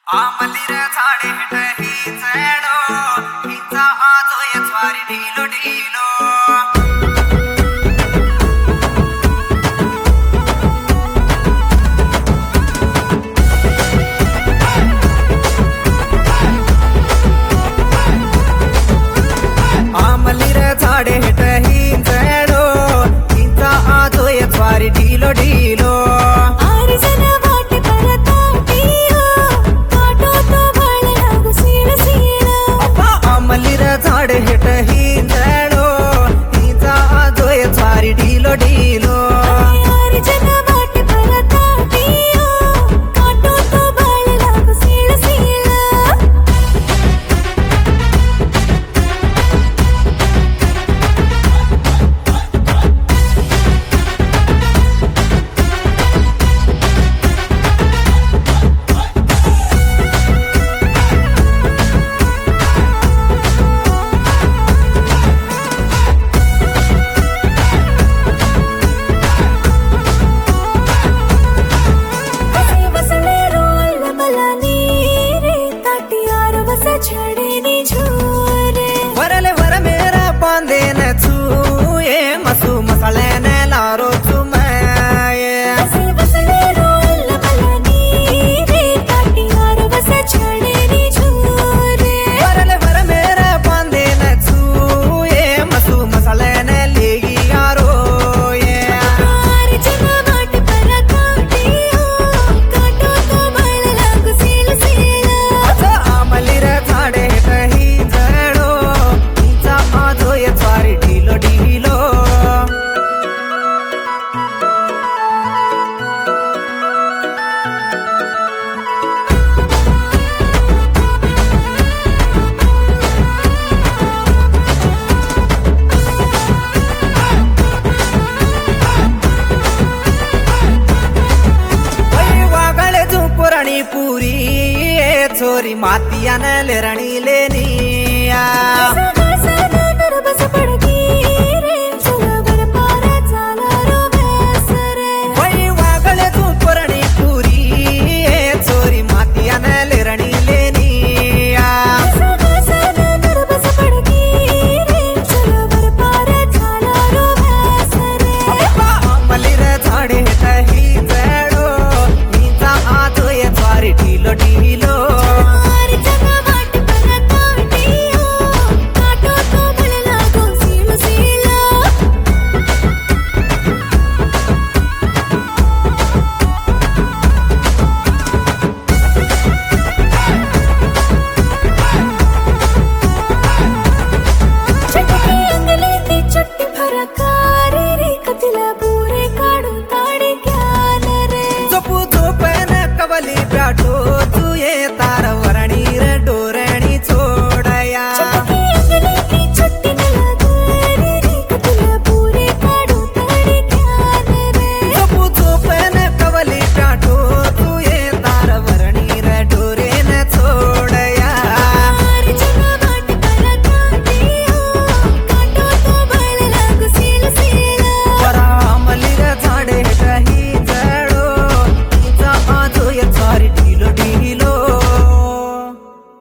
आमलीर झाडे हेट ही चढो हिचा आजोय स्वारी ढिलो ढिलो आमलीर झाडे हेट ही चढो हिचा आजोय स्वारी ढिलो ढिलो झाड हेट ही जळो हिचा आजोय स्वारी ढिलो ढिलो वरले वर मेरा पांदे न छुए मसू मसाले न लारो चुमाए वरले वर मेरा पांदे न छुए मसू मसाले न लेगी यारो आमलीर झाडे ही जळो हिचा आजोय स्वारी ढिलो ढिलो वागळे झुपुरणी पुरी छोरी मातियान लेरणी लेनिया